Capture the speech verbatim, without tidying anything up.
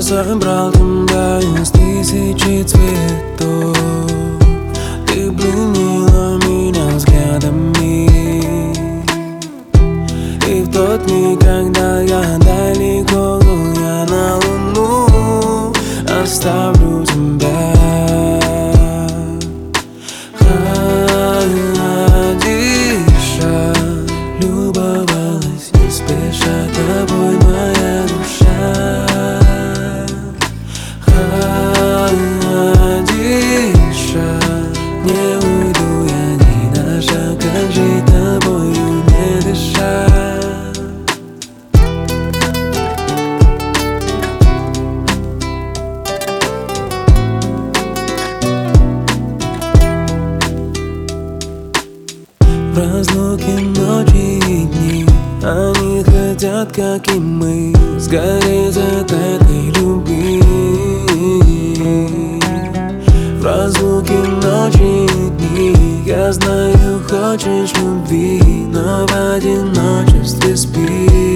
собрал тебя из тысячи цветов. Ты пленила меня взглядами. И в тот миг, когда я далеко, я на луну оставлю тебя. Диша, любовалась не спеша тобой моя душа. Диша, не уйду я ни на шаг, как жить тобою не дыша. В разлуке ночи и дни, они хотят, как и мы, сгореть от этой любви. В разлуке ночи и дни, я знаю, хочешь любви, но в одиночестве спи.